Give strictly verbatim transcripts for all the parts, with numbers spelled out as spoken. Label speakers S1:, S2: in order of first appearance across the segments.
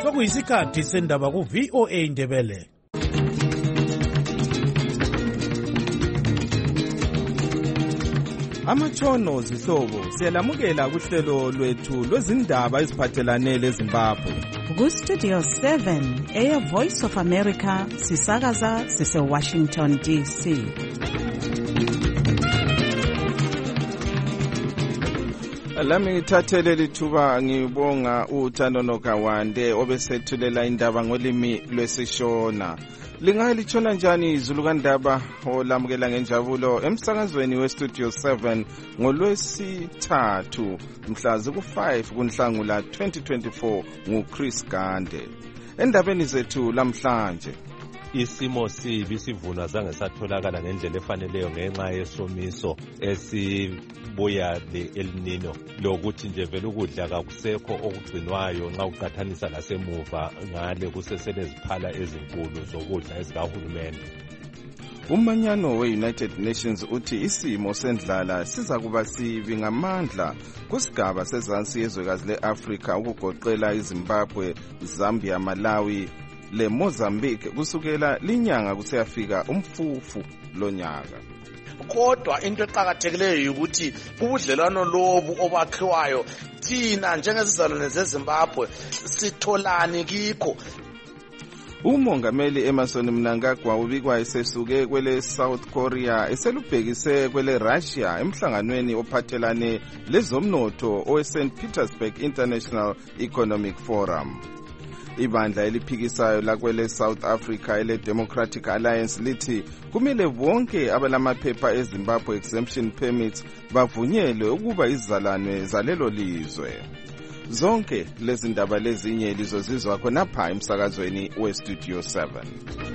S1: Sokuyisikhathi sendaba ku V O A Ndebele.
S2: Amatshono zihlobo siyalamukela kuhlelo lwethu lwezindaba eziphathelane leZimbabwe.
S3: Ku Studio seven, Air Voice of America, sisakaza sise Washington D C.
S2: Lami ngithathele lithuba ngibonga uThando Kawande obesethulela indaba ngolimi lwesishona. Lingalitshona njani izulu kandaba olamukela ngenjabulo emsakazweni weStudio seven ngolwesithathu mhla ziku five kuNhlangula twenty twenty-four nguChris Gande. Endabeni zethu lamhlanje,
S4: isimo sibi sivuna zange satholakala ngendlela efaneleyo ngenxa yesomiso esibuya le-El Nino, lokuthi nje vele ukudla kakusekho okugcinwayo nxa uqathanisa lasemuva ngale kuseseleziphala ezinkulu zokudla ezikahulumende.
S2: Umanyano we-United Nations uthi isimo sendlala siza kuba sibi ngamandla kusigaba sezansi yezwekazi le-Afrika ukugoqela iZimbabwe, Zambia, Malawi le Mozambique kusukela linyanga kuseyafika umfufu lonyaka.
S5: Kodwa into eqhakathekileyo ukuthi ubudlelwano lobu obakhiwayo thina njengezizalwane zeZimbabwe sitholani kikho.
S2: Umongameli Emmerson Mnangagwa ubikwa esesuke kwele South Korea eselubhekise kwele Russia emhlanganweni ophathelane lezomnotho oweSaint Petersburg International Economic Forum. Ibandla eliphikisayo lakwele South Africa ele Democratic Alliance lithi kumele bonke abalamaphepha eZimbabwe exemption permits bavunyelwe ukuba izizalwane zalelo lizwe. Zonke lezi ndaba lezinye lizozizwa khonapha emsakazweni weStudio seven.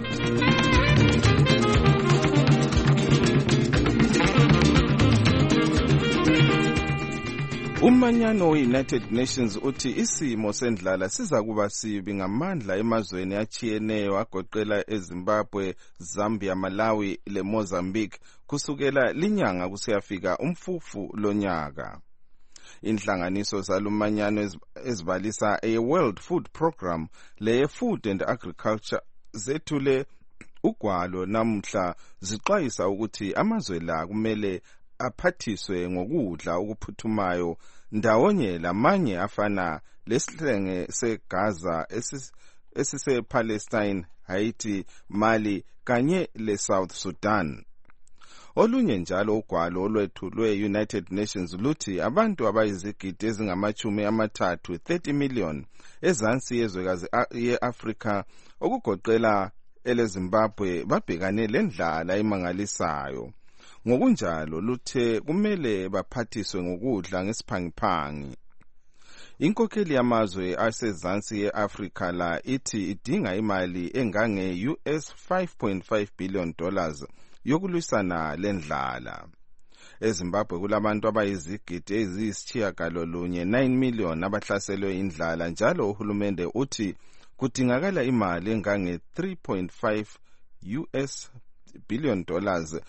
S2: Umanyano we-United Nations uthi isimo sendlala siza kuba sibi ngamandla emazweni achiyeneyo agoqela eZimbabwe, Zambia, Malawi le Mozambique kusukela linyanga kuseyafika umfufu lonyaka. Inhlanganiso zalumanyano ezibalisa a-World Food Program le Food and Agriculture zethule ugwalo namhla zixwayisa ukuthi amazwe la kumele aphathiswe ngokudla okuphuthumayo ndawonye lamanye afana lesihlenge seGaza esise Palestine, Haiti, Mali kanye le South Sudan. Olunye njalo ugwalo olwethu lwe-United Nations luthi abantu abayizigidi ezingamachumi amathathu thirty million ezansi yezwekazi ye-Afrika okugoqela eleZimbabwe babhekane lendlala emangalisayo. Ngokunjalo luthe kumele baphathiswe ngokudla ngesiphangiphangi. Inkokheli yamazwe asezansi ye-Afrika la ithi idinga imali engange U S five point five billion dollars yokulwisana lendlala. EZimbabwe kulabantu abayizigidi eziyisitshiyagalolunye nine million abahlaselwe indlala njalo uhulumende uthi kudingakala imali engange three point five U S billion dollars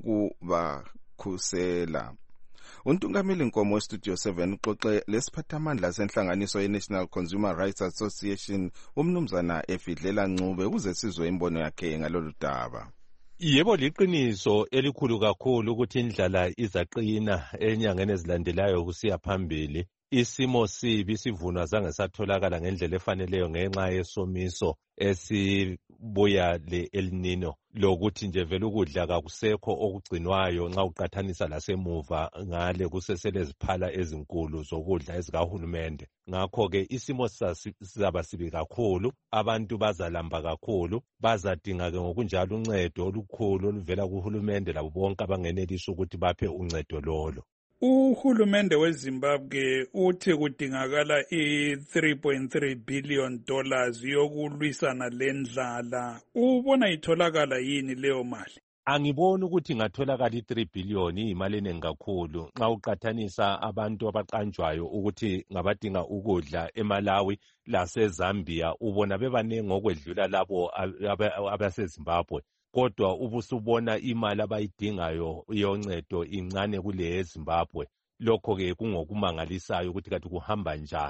S2: yokubakhusela. Untungameli Nkomo weStudio seven uxoxe lesiphathamandla senhlanganiso ye-National Consumer Rights Association umnumzana Efidlela Ncube ukuze sizwe imbono yakhe ngalolu daba.
S4: Yebo, liqiniso elikhulu kakhulu ukuthi indlala izaqina enyangeni ezilandelayo kusiya phambili. Isimo sibi sivuna zange satholakala ngendlela efaneleyo ngenxa yesomiso esibuya le-El Nino, lokuthi nje vele ukudla kakusekho okugcinwayo nxa uqathanisa lasemuva ngale kuseseleziphala ezinkulu zokudla ezikahulumende. Ngakho-ke isimo sizaba sibi kakhulu, abantu bazalamba kakhulu, bazadinga-ke ngokunjalo uncedo olukhulu oluvela kuhulumende labo bonke abangenelisa ukuthi baphe uncedo lolo.
S6: Uhulumende weZimbabwe uthi kudingakala i-three point three billion dollars yokulwisana lendlala. Ubona itholakala yini leyo mali?
S4: Angiboni ukuthi ngatholakala i-three billion imali enengi kakhulu nxa uqathanisa abantu abaqanjwayo ukuthi ngabadinga ukudla eMalawi laseZambia, ubona bebanengi okwedlula labo abaseZimbabwe. Kodwa ubusubona imali abayidingayo yoncedo incane kule eZimbabwe. Lokho ke kungokumangalisayo ukuthi kathi kuhamba njani.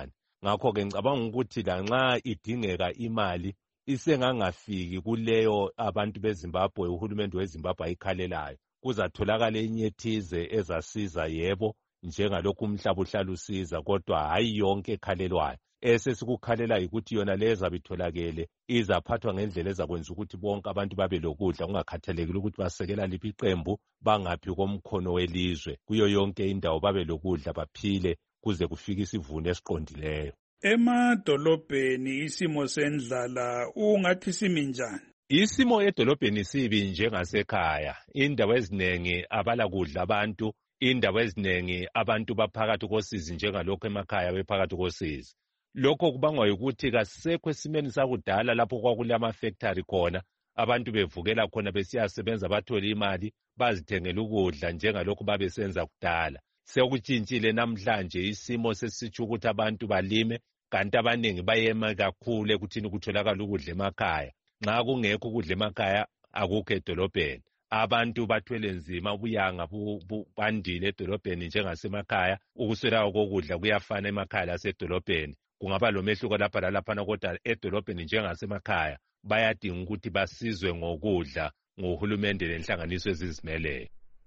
S4: ngakho-ke ngicabanga ukuthi lanxa idingeka imali isengangafiki kuleyo abantu beZimbabwe uhulumende weZimbabwe ayikhalelayo. Kuzatholakala enye ethize ezasiza yebo njengalokhu umhlaba uhlala usiza, kodwa hayi yonke ekhalelwayo. Esesikukhalela yikuthi yona le ezabe itholakele izaphathwa ngendlela ezakwenza ukuthi bonke abantu babe lokudla, kungakhathalekile ukuthi basekela liphi iqembu, bangaphi komkhono welizwe. Kuyo yonke indawo babe lokudla baphile kuze kufike isivuno esiqondileyo.
S6: Emadolobheni isimo sendlala ungathi simi njani?
S4: Isimo edolobheni sibi njengasekhaya. Indawo eziningi abala kudla abantu, indawo eziningi abantu baphakathi kosizi njengalokho emakhaya bephakathi kosizi. Lokho kubangwa ukuthi kasekho esimeni sakudala lapho kwakulama factory khona, abantu bevukela khona besiyasebenza bathola imali, bazithengela ukudla njengalokho babesenza kudala. Sekutshintshile namhlanje isimo sesitsho ukuthi abantu balime, kanti abaningi bayema kakhulu ekuthini kutholakala ukudla emakhaya. Nxa kungekho ukudla emakhaya akukho edolobheni. Abantu bathwele nzima, ubuyanga bandile edolobheni njengasemakhaya. Ukuswelakala kokudla kuyafana emakhaya lasedolobheni. Kungaba lomehluko lapha lalaphana, kodwa edolobheni njengasemakhaya bayadinga ukuthi basizwe ngokudla ngohulumende lenhlanganiso ezizimeleyo.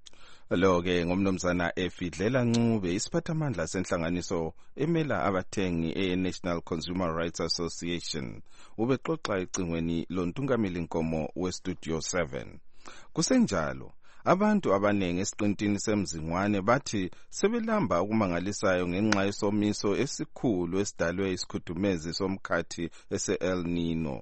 S2: Lo-ke ngomnumzana Efidlela Ncube, isiphathamandla senhlanganiso emela abathengi e-National Consumer Rights Association, ubexoxa ecingweni lontungameli nkomo we-Studio seven. Kusenjalo, abantu abanengi esiqintini semzingwane bathi sebelamba okumangalisayo ngenxa yesomiso esikhulu esidalwe isikhudumezi somkhathi ese-El Nino.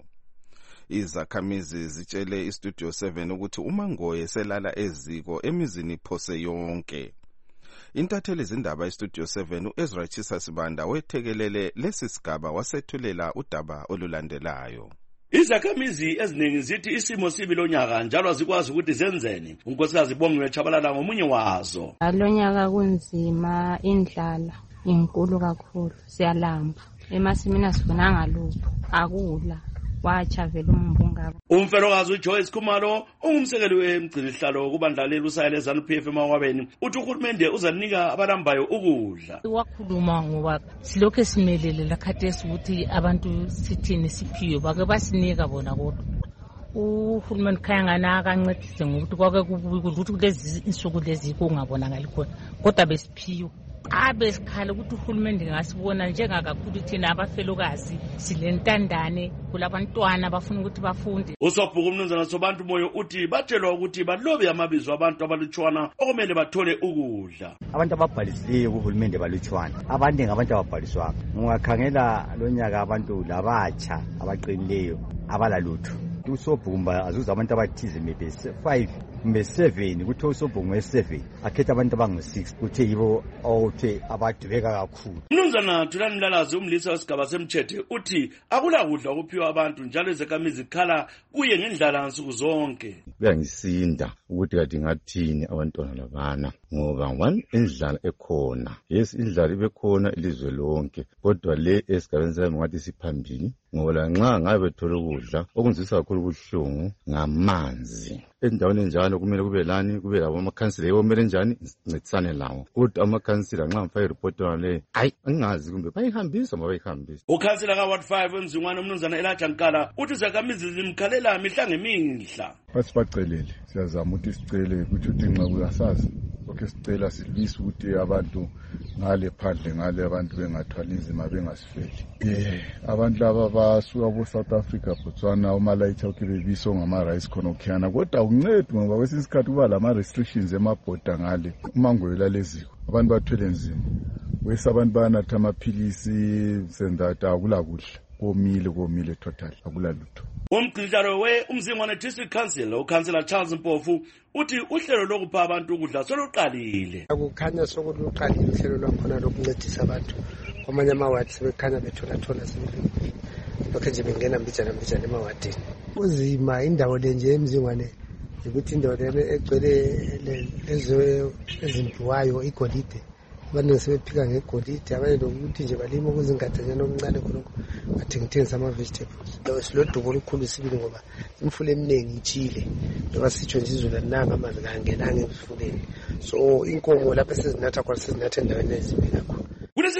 S2: Izakhamizi zitshele iStudio seven ukuthi uMangoye selala eziko emizini phose yonke. Intatheli izindaba iStudio seven uEzra Chisa Sibanda wethekelele lesi sigaba wasethulela udaba olulandelayo.
S7: Izakhamizi eziningi zithi isimo sibi lonyaka njalo azikwazi ukuthi zenzeni. Unkosikazi Bongiwe Chabalala ngomunye wazo.
S8: Lonyaka kunzima, indlala inkulu kakhulu, siyalamba. Emasimini asifunanga lutho, akula. Wacha vele umbungaba.
S7: Umfelokazi uJoyce Khumalo ungumsekeli wemgcinihlalo kubandlaleli usayele ZANU P F emakwabeni uthi uhulumende uzanika abalambayo ukudla.
S9: Wakhuluma ngoba silokho simelele lakhathesi ukuthi abantu sithini siphiwe bake basinika bona kodwa. Uhulumende khaya ngana akancedise ngokuthi kwake kubuye ukuthi kulezi insuku lezi kungabonakali khona kodwa besiphiwe. Abe sikhala ukuthi uhulumende ngasibona njengakakhulu thina abafelokazi silentandane kulabantwana bafuna ukuthi bafunde.
S7: Usobhuku umnumzana Sobantu Moyo uthi batshelwa ukuthi balobe amabizo abantu abalutshwana okumele bathole ukudla.
S10: Abantu ababhalisileyo kuhulumende balutshwana, abaningi abantu ababhaliswanga. Ungakhangela lonyaka abantu labatsha abaqinileyo abalalutho. Usobhumba azuza abantu abathize maybe five kumbe seven, kuthi usobhungu seven akhetha abantu abangu six, kuthi yibo awuthe abadubeka kakhulu.
S7: Mnumzana Thulani Mlalazi umlisa wesigaba semthethe uthi akula kudla okuphiwa abantu njalo izakhamizi khala kuye ngendlala nsuku zonke.
S11: Kuyangisinda ukuthi kade ngathini abantwana labana ngoba one indlala ekhona. Yes, indlala ibekhona ilizwe lonke, kodwa le esigabeni sami ngathi siphambili ngoba nxa ngabe bethola ukudla okunzisa kakhulu ubuhlungu ngamanzi. Endaweni enjalo kumele kube lani, kube labo amakhansila yomele njani ncedisane lawo. Kodwa amakhansila nxa ngifake report le hayi angazi kumbe bayihambisa ma bayihambisa.
S7: Ukhansila ka Ward five emzingwane umnumzana Elijah Nkala uthi izakhamizi zimkhalela mihla ngemihla.
S12: Basibacelele siyazama ukuthi sicele ukuthi uthi nxa kuyasazi okay sicela silise ukuthi abantu ngale phandle ngale abantu bengathwali nzima bengasifeli. Eh abantu laba basuka ku South Africa Botswana uMalaita ukibebiso ngama rice khona okhiyana kodwa uncede ngoba kwesisikhathi kuba lama restrictions emabhoda ngale uMangoye laleziko abantu bathwele nzima. Wesa abantu banatha amaphilisi sendata akula kudla komile komile total akula lutho.
S7: Umgcinihlalo we umzingwane District Council uKhansela Charles Mpofu uthi uhlelo lokupha abantu ukudla soluqalile.
S13: Akukhanya sokuluqalile uhlelo lwakhona lokuncedisa abantu kwamanye amawadi sebekhanya bethola thola sebelile. Lokho nje bengena mbijana mbijana emawadini. Uzima indawo le nje emzingwane ukuthi indawo le egcwele lezo ezimpiwayo igolide. Abantu sebephika ngegolide abanye lokuthi nje balima okuzingadanyana okuncane khonokho bathengithengisa ama vegetables. Lo silodubo olukhulu sibili ngoba imfula eminingi ichile ngoba sitsho nje izulu linanga amanzi kangenanga emfuleni. So inkomo lapha sezinatha kwa sezinatha endaweni ezimbi kakhulu.
S7: Kulesi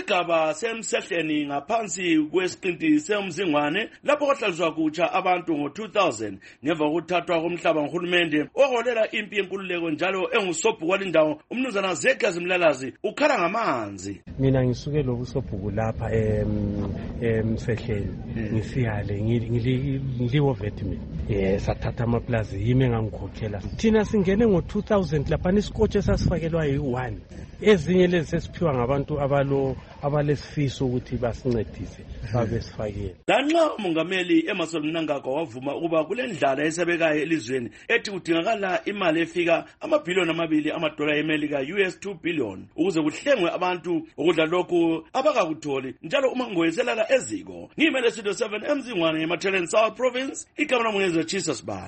S7: kusigaba semsehleni ngaphansi kwesiqinti semzingwane lapho kwahlaliswa kutsha abantu ngo two thousand ngemva kokuthathwa komhlaba nguhulumende oholela impi yenkululeko njalo engusobhuku walindawo umnumzana Zekias Mlalazi ukhala ngamanzi.
S14: Mina ngisuke lobusobhuku lapha emsehleni ngisiyale ngiliwo vetimi eh sathatha amaplaza yime ngangikhokhela thina singene ngo two thousand lapha nisikothe sasifakelwa yi one ezinye lezi sesiphiwa ngabantu abalo abalesifiso ukuthi basincedise babe sifakele.
S7: Lanxa umongameli Emmerson Mnangagwa wavuma ukuba kulendlala esebekayo elizweni ethi kudingakala imali efika amabhiliyoni amabili amadola eMelika U S two billion ukuze kuhlengwe abantu ukudla lokhu abakakutholi njalo uma ngoyeselala eziko. Ngimele Studio seven emzingwane eMateren South Province igama lomngezwe Jesus Bana.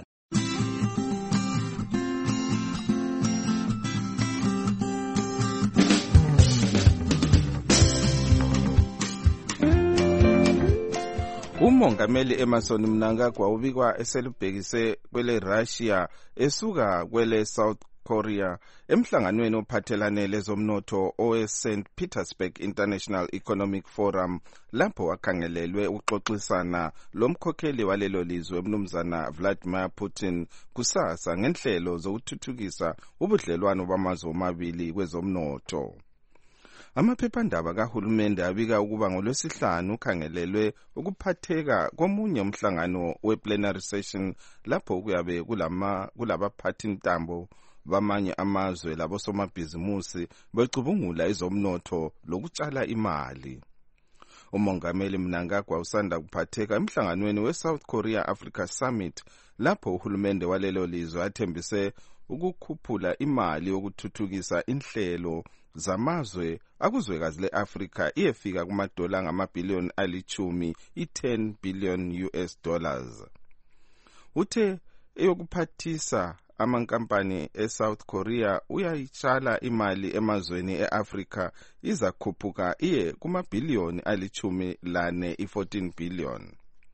S2: Umongameli Emmerson Mnangagwa ubikwa eselubhekise kwele Russia esuka kwele South Korea emhlanganweni ophathelane lezomnotho owe Saint Petersburg International Economic Forum lapho akhangelelwe uxoxisana lomkhokheli walelo lizwe umnumzana Vladimir Putin kusasa ngenhlelo zokuthuthukisa ubudlelwano bamazwe omabili kwezomnotho. Amaphephandaba kahulumende abika ukuba ngolwesihlanu ukhangelelwe ukuphatheka komunye umhlangano we-plenary session lapho kuyabe kulama kulabaphathi ntambo bamanye amazwe labosomabhizimusi becubungula izomnotho lokutshala imali. Umongameli Mnangagwa usanda kuphatheka emhlanganweni we-South Korea Africa Summit lapho uhulumende walelo lizwe athembise ukukhuphula imali yokuthuthukisa inhlelo zamazwe akuzwekazi le-Afrika iyefika kumadola ngamabhiliyoni alichumi i-ten billion U S dollars. Uthe eyokuphathisa amankampani e-South Korea uyayitshala imali emazweni e-Afrika izakhuphuka iye kumabhiliyoni alichumi lane i-fourteen billion.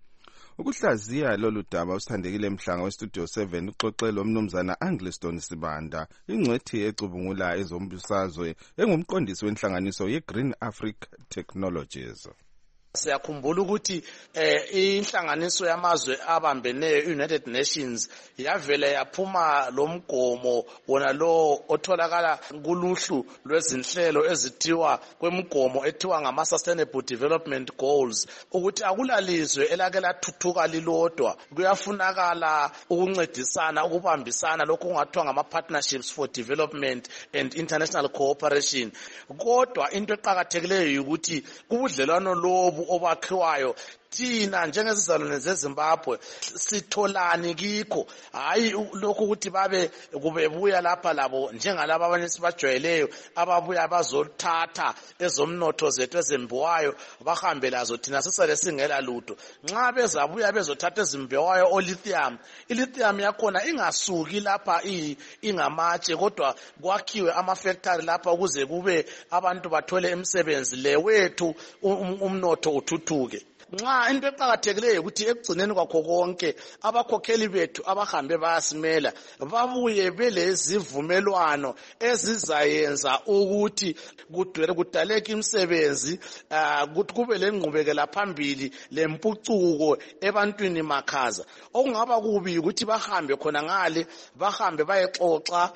S2: Ukuhlaziya lolu daba usithandekile Mhlanga we-Studio seven uxoxelo umnumzana Angliston Sibanda ingcwethi ecubungula ezombusazwe engumqondisi wenhlanganiso ye-Green Africa Technologies.
S5: Siyakhumbula ukuthi eh inhlanganiso yamazwe abambeneyo United Nations yavela yaphuma lomgomo wona lo otholakala kuluhlu lwezinhlelo ezithiwa kwemgomo ethiwa ngama Sustainable Development Goals ukuthi akulalizwe elake lathuthuka lilodwa kuyafunakala ukuncedisana ukubambisana lokho kungathiwa ngama partnerships for development and international cooperation. Kodwa into eqhakathekileyo ukuthi kubudlelwano lobu obakhiwayo thina njengezizalwane zeZimbabwe sitholani kikho hayi lokho ukuthi babe kubebuya lapha labo njengalabo abanye sibajwayeleyo ababuya bazothatha ezomnotho zethu ezimbiwayo bahambe lazo thina sisale singela lutho. Nxa bezabuya bezothatha ezimbiwayo o lithium ilithium yakhona ingasuki lapha ingamatshe kodwa kwakhiwe ama factory lapha ukuze kube abantu bathole imisebenzi le wethu umnotho uthuthuke. Nxa into eqhakathekileyo ukuthi ekugcineni kwakho konke abakhokheli bethu abahambe bayasimela babuye belezivumelwano ezizayenza ukuthi kudwele kudaleke imisebenzi ukuthi kube lengqubekela phambili lempucuko ebantwini makhaza. Okungaba kubi ukuthi bahambe khona ngale bahambe bayexoxa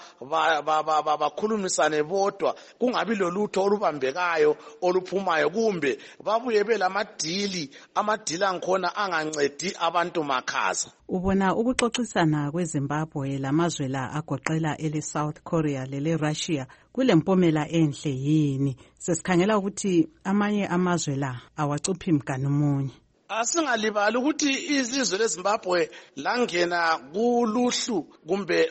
S5: bakhulumisane bodwa kungabi lolutho olubambekayo oluphumayo kumbe babuye belamadili amadila ngikhona angancedi abantu makhaza.
S3: Ubona ukuxoxisana kweZimbabwe lamazwe la agoqela ele South Korea lele Russia kulempomela enhle yini? Sesikhangela ukuthi amanye amazwe la awacuphi mganu munye.
S5: Asingalibali ukuthi izizwe leZimbabwe langena kuluhlu kumbe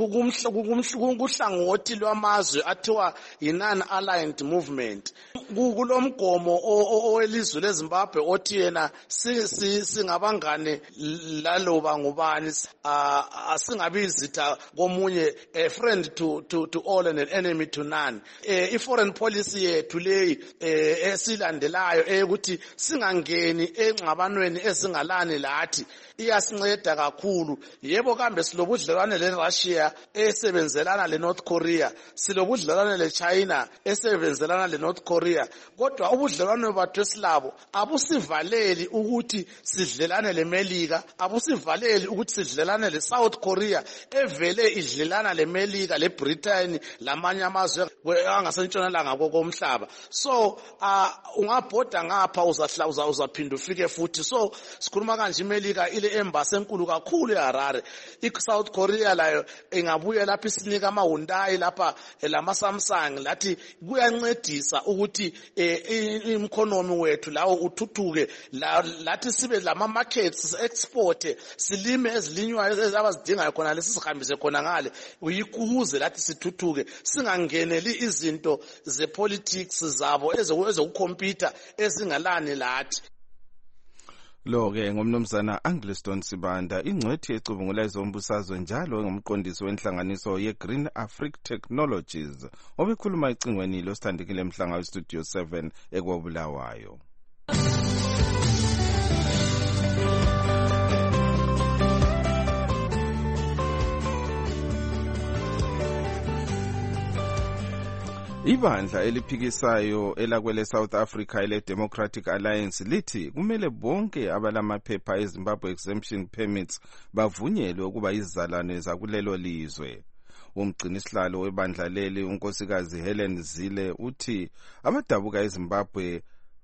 S5: kuhlangothi lwamazwe athiwa yi-non-aligned movement. Kulomgomo owelizwe leZimbabwe othi yena singabangane laloba ngubani asingabi izitha komunye, a friend to to to all and an enemy to none. I-foreign policy yethu leyi esilandelayo ukuthi singangeni engxabanweni ezingalani lathi iyasinceda kakhulu. Yebo kambe silobudlelwane le-Russia esebenzelana le-North Korea, silobudlelwane le-China esebenzelana le-North Korea, kodwa ubudlelwane bathu esilabo abusivaleli ukuthi sidlelane le-Melika, abusivaleli ukuthi sidlelane le-South Korea evele idlelana le-Melika, le-Britain, lamanye amazwe angasentshonalanga komhlaba. So uh, ungabhoda ngapha uzahla uzaphinda ufike futhi. So sikhuluma kanje iMelika ile embassy enkulu kakhulu eHarare. I-South Korea layo ingabuye lapha isinika ama-Hyundai lapha lama Samsung, lathi kuyancedisa ukuthi i-economy wethu lawo uthuthuke, lathi sibe lama markets export, silime ezilinywayo abazidingayo khona lesi sihambise khona ngale, uyikuze lathi sithuthuke, singangeneli izinto zepolitics zabo ezokukhompyutha ezingalani lathi.
S2: Lo-ke ngomnumzana Angliston Sibanda, ingcwethi ecubungula ezombusazwe njalo ngomqondisi wenhlanganiso ye-Green Africa Technologies, obekhuluma ecingweni losithandekile mhlanga westudio seven ekwabulawayo. Ibandla eliphikisayo elakwele South Africa ele Democratic Alliance lithi kumele bonke abalamaphepha eZimbabwe exemption permits bavunyelwe ukuba izizalwane zakulelo lizwe. Umgcinisihlalo webandla leli unkosikazi Helen Zille uthi abadabuka eZimbabwe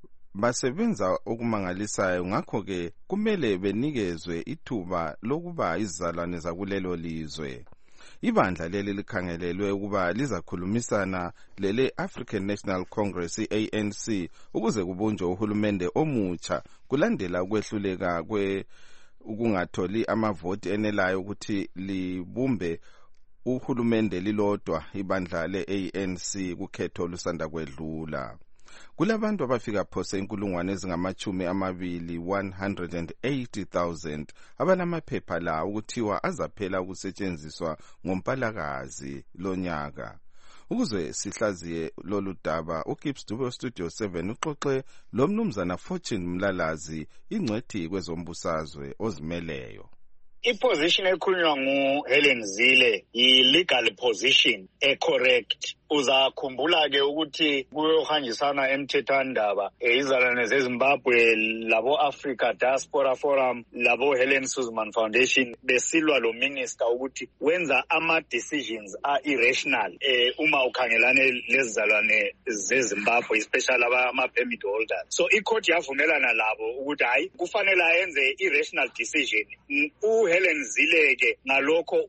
S2: basebenza okumangalisayo, ngakho ke kumele benikezwe ithuba lokuba izizalwane zakulelo lizwe. Ibandla leli likhangelelwe ukuba lizakhulumisana lele African National Congress A N C ukuze kubunjwe uhulumende omutsha kulandela ukwehluleka kwe ukungatholi amavoti enelayo ukuthi libumbe uhulumende lilodwa ibandla le A N C kukhetho lusanda kwedlula. Kulabantu abafika phose inkulungwane ezingamachumi amabili one hundred eighty thousand abalamaphepha la ukuthiwa azaphela ukusetshenziswa ngompalakazi lonyaka. Ukuze sihlaziye lolu daba, uGibbs Dube Studio seven uxoxe lo mnumzana Fortune Mlalazi, ingcwethi kwezombusazwe ozimeleyo.
S15: I-position ekhulunywa ngu-Helen Zille yi-legal position e-correct. Uzakhumbula ke ukuthi kuyohanjisana emthethwandaba izizalwane zeZimbabwe labo Africa Diaspora Forum labo Helen Suzman Foundation besilwa lo minister ukuthi wenza ama decisions are irrational eh uma ukhangelane lezizalwane zeZimbabwe especially ama permit holders. So i-court yavumelana labo ukuthi hayi kufanele ayenze irrational decision. U-Helen Zille ke ngalokho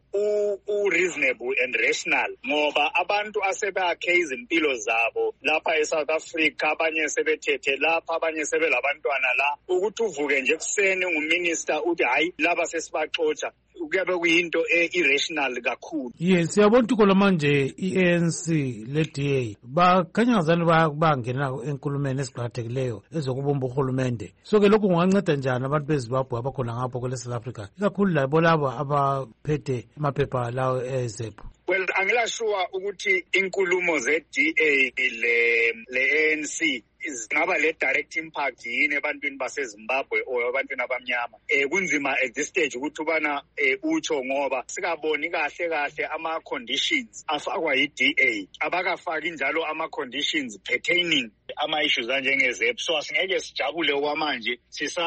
S15: u reasonable and rational ngoba abantu ase sebakhe izimpilo zabo lapha eSouth Africa, abanye sebethethe lapha, abanye sebelabantwana la, ukuthi uvuke nje kuseni nguminister uthi hayi laba sesibaxotsha, kuyabe kuyinto e-irrational kakhulu.
S1: Yes, siyabona ukuthi manje i-A N C le-D A bakhanya ngazani bangena enkulumeni esiqhakathekileyo ezokubumba uhulumende. So ke lokhu kunganceda njani abantu beZimbabwe abakhona ngapho kwele South Africa, ikakhulu labo labo abaphethe amaphepha lawo eZEP?
S15: Well, angila sure ukuthi inkulumo ze-D A le le-A N C zingaba le direct impact yini ebantwini baseZimbabwe or abantwini abamnyama. Eh kunzima at this stage ukuthi ubana utsho ngoba sikaboni kahle kahle ama conditions afakwa yi-D A. Abakafaki njalo ama conditions pertaining ama issues anjengezep. So asingeke sijabule okwamanje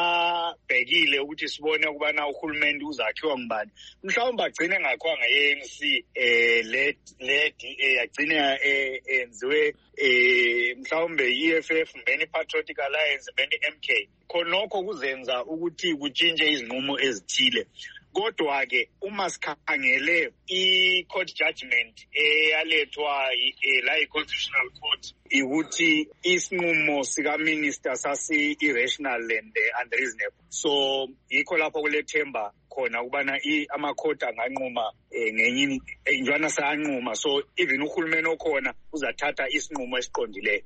S15: sisabhekile ukuthi sibone ukubana uhulumende uzakhiwa ngubani. Mhlawumbe agcine ngakho nge-A N C eh le le D A agcine enziwe eh mhlawumbe E F F mbeni Patriotic Alliance mbeni M K. Khonokho kuzenza ukuthi kutshintshe izinqumo ezithile. Kodwa ke uma sikhangele i-court judgment eyalethwa la i-constitutional court ukuthi isinqumo sika-minister sasi-irrational and unreasonable. So yikho lapho kulethemba khona ukubana ama-court anganquma ngenye njwana sayanquma. So even uhulumeni okhona uzathatha isinqumo esiqondileyo.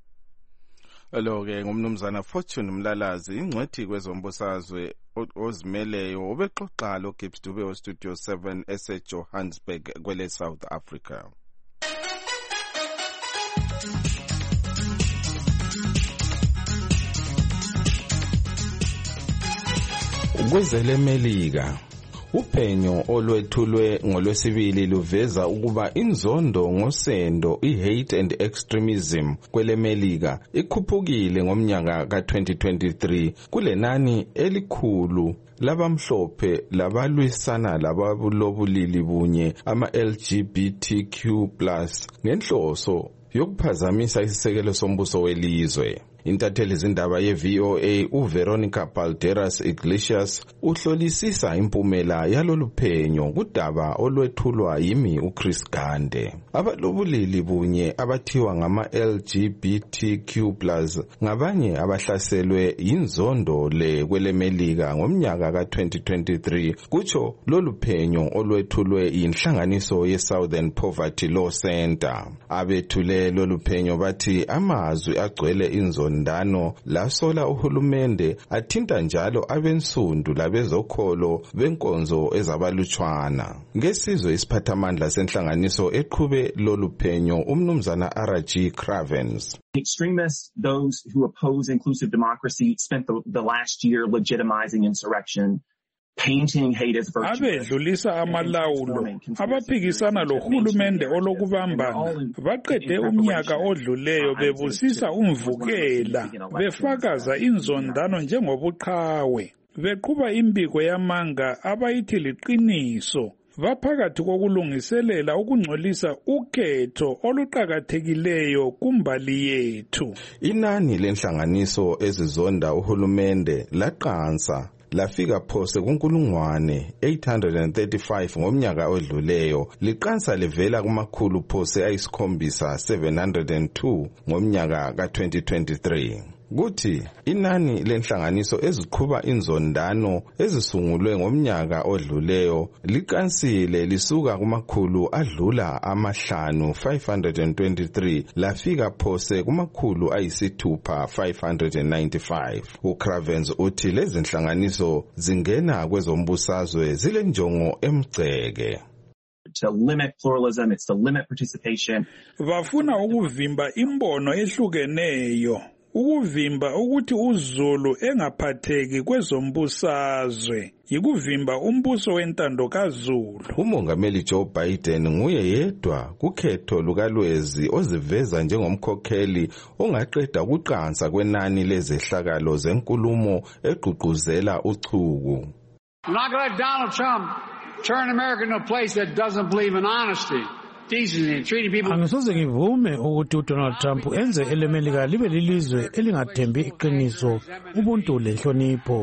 S2: Lo-ke ngumnumzana Fortune Mlalazi, ingcwethi kwezombusazwe ozimeleyo, obexoxa lo Gibbs Dube weStudio seven ese-Johannesburg kwele South Africa. Kwezelemelika, uphenyo olwethulwe ngolwesibili luveza ukuba inzondo ngosendo, i-hate and extremism kwelemelika ikhuphukile ngomnyaka ka twenty twenty-three kulenani elikhulu labamhlophe labalwisana lababulobulili bunye ama-L G B T Q plus ngenhloso yokuphazamisa isisekelo sombuso welizwe. Intatheli zindaba ye-V O A uVeronica Balderas Iglesias uhlolisisa impumela yalolu phenyo kudaba olwethulwa yimi uChris Gande. Abalobulili bunye abathiwa ngama-L G B T Q plus ngabanye abahlaselwe yinzondo le kwelemelika ngomnyaka ka twenty twenty-three kutsho lolu phenyo olwethulwe yinhlanganiso ye-Southern Poverty Law Center. Abethule lolu phenyo bathi amazwi agcwele inzondo ndano lasola uhulumende athinta njalo abensundu labezokholo benkonzo ezabalutshwana. Ngesizwe isiphathamandla senhlanganiso eqhube lolu phenyo umnumzana R G Cravens.
S16: Extremists, those who oppose inclusive democracy, spent the, the last year legitimizing insurrection, painting hate as virtue.
S6: Abedlulisa amalawulo abaphikisana lohulumende olokubambana baqede umnyaka odluleyo bebusisa umvukela befakaza inzondano njengobuqhawe beqhuba imbiko yamanga abayithi liqiniso baphakathi kokulungiselela ukungcolisa ukhetho oluqhakathekileyo kumbali yethu.
S2: Inani lenhlanganiso ezizonda uhulumende laqansa lafika phose kunkulungwane eight hundred thirty-five ngomnyaka odluleyo liqansa livela kumakhulu phose ayisikhombisa seven hundred two ngomnyaka ka twenty twenty-three. Kuthi inani lenhlanganiso eziqhuba inzondano ezisungulwe ngomnyaka odluleyo liqansile lisuka kumakhulu adlula amahlanu five hundred twenty-three lafika phose kumakhulu ayisithupha five hundred ninety-five. uCravens uthi lezi nhlanganiso zingena kwezombusazwe zile njongo emgceke.
S16: To limit pluralism, it's to limit participation.
S6: Bafuna ukuvimba imbono ehlukeneyo, ukuvimba ukuthi uZulu engaphatheki kwezombusazwe, yikuvimba umbuso wentando kaZulu.
S2: Umongameli Joe Biden nguye yedwa kukhetho lukalwezi oziveza njengomkhokheli ongaqeda ukuqansa kwenani lezehlakalo zenkulumo egqugquzela uchuku.
S17: I'm not going to let Donald Trump turn America into a place that doesn't believe in honesty.
S1: Angisoze ngivume ukuthi uDonald Trump enze elemelika libe lilizwe elingathembi iqiniso, ubuntu lenhlonipho.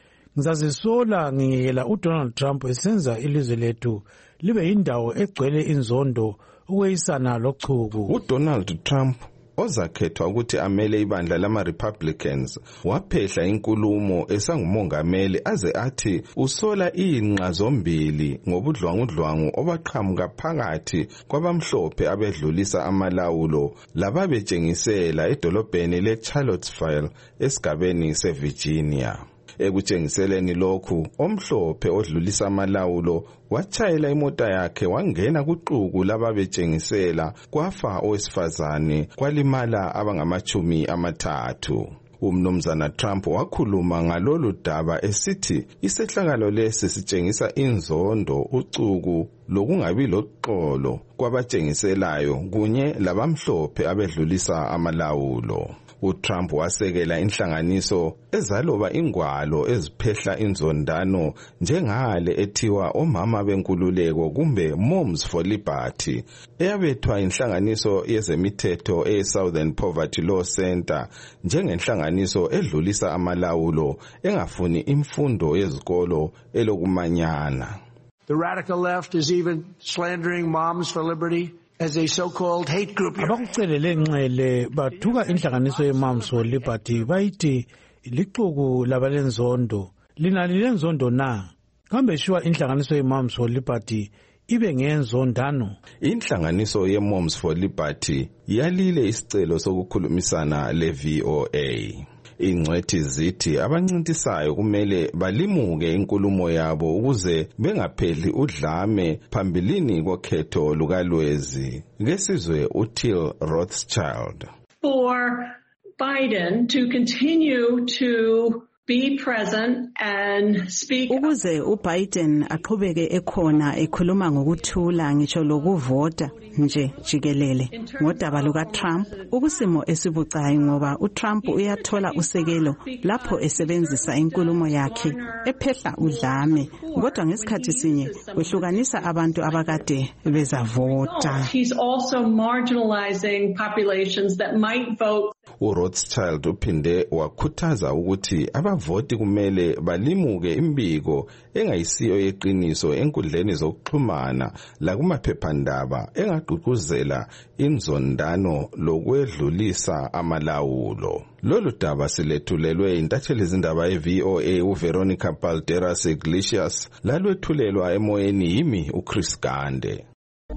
S1: Ngizazisola ngiyekela uDonald Trump esenza ilizwe lethu libe indawo egcwele inzondo ukweyisana lochuku.
S2: uDonald Trump ozakhethwa ukuthi amele ibandla lama-Republicans waphehla inkulumo esangumongameli aze athi usola inqa zombili ngobudlwangudlwangu obaqhamuka phakathi kwabamhlophe abedlulisa amalawulo lababetshengisela edolobheni le-Charlottesville esigabeni seVirginia. Ekutshengiseleni lokhu omhlophe odlulisa amalawulo wachayela imota yakhe wangena kuxuku lababetshengisela kwafa owesifazane kwalimala abangamachumi amathathu. Umnumzana Trump wakhuluma ngalolu daba esithi isehlakalo lesi sitshengisa inzondo, ucuku lokungabi loxolo kwabatshengiselayo kunye labamhlophe abedlulisa amalawulo. uTrump wasekela inhlanganiso ezaloba ingwalo eziphehla inzondano njengale ethiwa omama benkululeko kumbe Moms for Liberty eyabethwa inhlanganiso yezemithetho e-Southern Poverty Law Center njengenhlanganiso edlulisa amalawulo engafuni imfundo yezikolo elokumanyana.
S17: The radical left is even slandering Moms for Liberty as a so-called hate group.
S1: Abakucelele nxele bathuka inhlanganiso ye-Moms for Liberty bayithi lixuku labalenzondo. Linali lenzondo na? Kambe shuwa inhlanganiso ye-Moms for Liberty ibe ngenzondano?
S2: Inhlanganiso ye-Moms for Liberty yalile isicelo sokukhulumisana le-V O A. Ingcwethi zithi abancintisayo kumele balimuke inkulumo yabo ukuze bengapheli udlame phambilini kokhetho lukalwezi. Ngesizwe uTil Rothschild.
S18: For Biden to continue to be present and speak.
S3: Ukuze uBiden aqhubeke ekhona ekhuluma ngokuthula ngisho lokuvota nje jikelele ngodaba luka Trump ukusimo esibucayi ngoba uTrump uyathola usekelo lapho esebenzisa inkulumo yakhe ephehla udlame kodwa ngesikhathi sinye kwehlukanisa abantu abakade bezavota.
S18: He's also marginalizing populations that might vote.
S2: uRothschild uphinde wakhuthaza ukuthi abavoti kumele balimuke imbiko engayisiyo yeqiniso enkundleni zokuxhumana la kumaphephandaba engagqugquzela inzondano lokwedlulisa amalawulo. Lolu daba silethulelwe intatheli izindaba ye-V O A uVeronica Balderas Iglesias lalwethulelwa emoyeni yimi uChris Gande.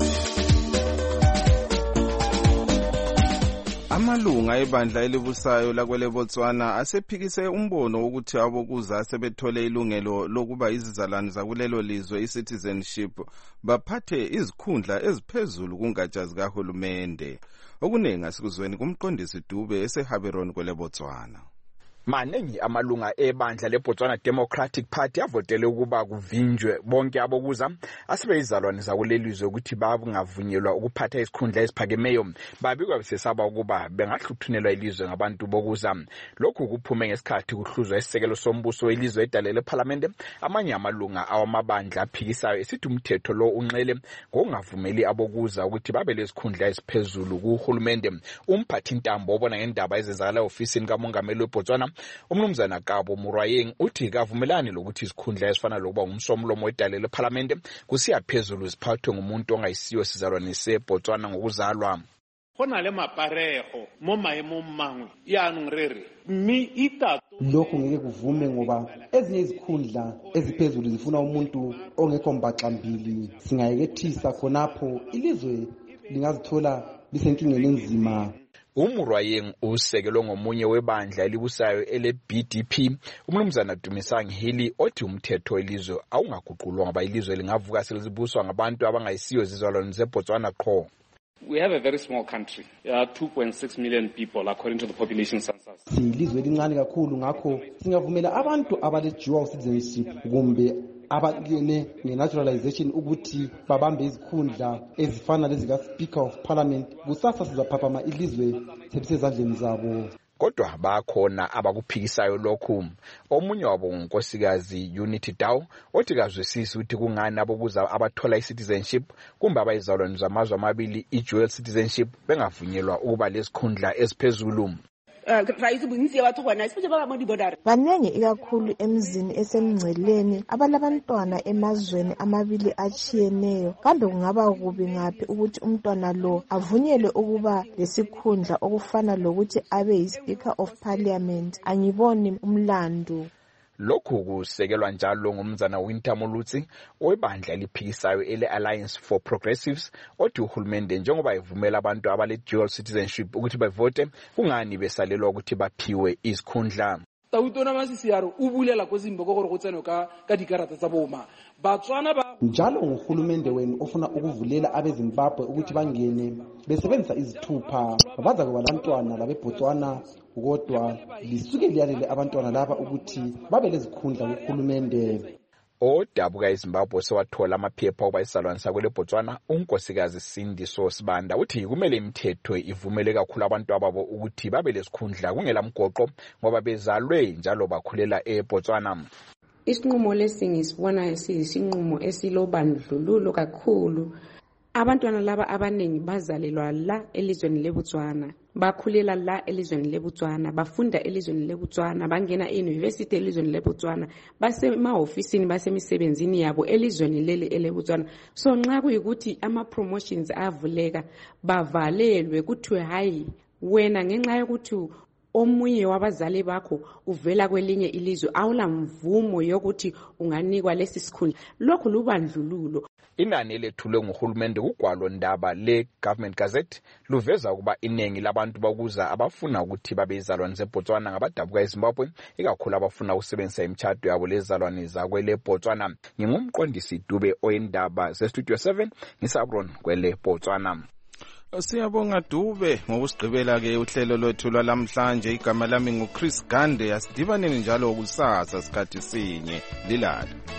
S2: Amalunga ebandla elibusayo lakwele Botswana asephikise umbono ukuthi abokuza sebethole ilungelo lokuba izizalwane zakulelo lizwe i-citizenship baphathe izikhundla eziphezulu kungatsha zikahulumende. Okunengi asikuzweni kumqondisi Dube eseHaberon kwele Botswana.
S19: Maningi amalunga ebandla leBotswana Democratic Party avotele ukuba kuvinjwe bonke abokuza asebeyizalwane zakulelizwe ukuthi bangavunyelwa ukuphatha isikhundla esiphakemeyo babikwa besesaba ukuba bengahluthunelwa ilizwe ngabantu bokuza. Lokhu kuphume ngesikhathi kuhluzwa isisekelo sombuso elizwe edalele eParliament. Amanye amalunga awamabandla aphikisayo esithi umthetho lo unxele ngokungavumeli abokuza ukuthi babe lezikhundla eziphezulu kuhulumende. Umphathi Ntambo obona ngendaba ezenzakala ofisini kamongameli weBotswana umnumzana Kabo Murayeng uthi kavumelani lokuthi isikhundla esifana lokuba ngumsomlomo wedalele eParliament kusiya phezulu siphathwe ngumuntu ongayisiyo sizalwane seBotswana ngokuzalwa.
S20: Khona le mapareho mo maemo mangwe ya ngrere mi ita
S21: lokho ngeke kuvume ngoba ezinye izikhundla eziphezulu zifuna umuntu ongekho mbaxambili. Singayekethisa khonapho ilizwe lingazithola lisenkingeni enzima.
S19: Umurayeng usekelo ngomunye webandla elibusayo ele B D P umnumzana Dumisang Hili othi umthetho welizwe awungaguqulwa ngoba ilizwe lingavuka selizibuswa ngabantu abangayisiyo zizalwane zeBotswana qho.
S20: We have a very small country. There are two point six million people according to the population census.
S21: Silizwe lincane kakhulu ngakho singavumela abantu abale dual citizenship kumbe abakene ngenaturalization ukuthi babambe izikhundla ezifana lezika Speaker of Parliament. Kusasa sizaphaphama ilizwe sebisezandleni zabo.
S19: Kodwa bakhona abakuphikisayo lokhu. Omunye wabo unkosikazi Unity Daw othi kazwisisi ukuthi kungani abokuza abathola i-citizenship kumbe abayizalwane zamazwe amabili i-dual citizenship bengavunyelwa ukuba lesikhundla esiphezulu.
S22: Banengi ikakhulu emzini esemngceleni abalabantwana emazweni amabili achiyeneyo kambe kungaba kubi ngaphi ukuthi umntwana lo avunyelwe ukuba lesikhundla okufana lokuthi abe yi-Speaker of Parliament. Angiboni umlando.
S19: Lokhu kusekelwa njalo ngumzana Winter Mulutsi webandla eliphikisayo ele Alliance for Progressives othi uhulumende njengoba ivumela abantu abale dual citizenship ukuthi bevote kungani besalelwa ukuthi baphiwe izikhundla.
S23: Tautona masisiaro ubulela kozimbo gore go tseno ka ka dikarata tsa boma Batswana ba
S21: njalo nguhulumende wenu ofuna ukuvulela abeZimbabwe ukuthi bangene besebenzisa izithupha baza kuba labantwana labeBotswana kodwa lisuke liyalele abantwana laba ukuthi babe lezikhundla kuhulumende.
S19: Odabuka eZimbabwe sewathola amaphepha okuba isalwane sakwele Botswana unkosikazi Sindiso Sibanda uthi kumele imithetho ivumele kakhulu abantu ababo ukuthi babe lesikhundla kungela mgoqo ngoba bezalwe njalo bakhulela eBotswana.
S24: Isinqumo lesi ngisibona siyisinqumo esilobandlululo kakhulu. Abantwana laba abanengi bazalelwa la elizweni leBotswana, bakhulela la elizweni leBotswana, bafunda elizweni leBotswana, bangena e-university elizweni leBotswana, basemahofisini basemisebenzini yabo elizweni leli eleBotswana. So nxa kuyikuthi ama promotions avuleka bavalelwe kuthiwe hayi wena ngenxa yokuthi omunye wabazali bakho uvela kwelinye ilizwe awula mvumo yokuthi unganikwa lesi sikhundla. Lokho lubandlululo.
S19: Inani elethulwe nguhulumende kugwalo ndaba le Government Gazette luveza ukuba inengi labantu bakuza abafuna ukuthi babe izalwane zeBotswana ngabadabuka eZimbabwe ikakhulu abafuna ukusebenzisa imitshato yabo lezalwane zakwele Botswana. Ngingumqondisi Dube oyindaba ze Studio seven ngisabron kwele Botswana.
S2: Siyabonga Dube ngokusigqibela ke uhlelo lwethu lwalamhlanje. Igama lami nguChris Gande. Asidibaneni njalo kusasa sikhathi sinye lilala.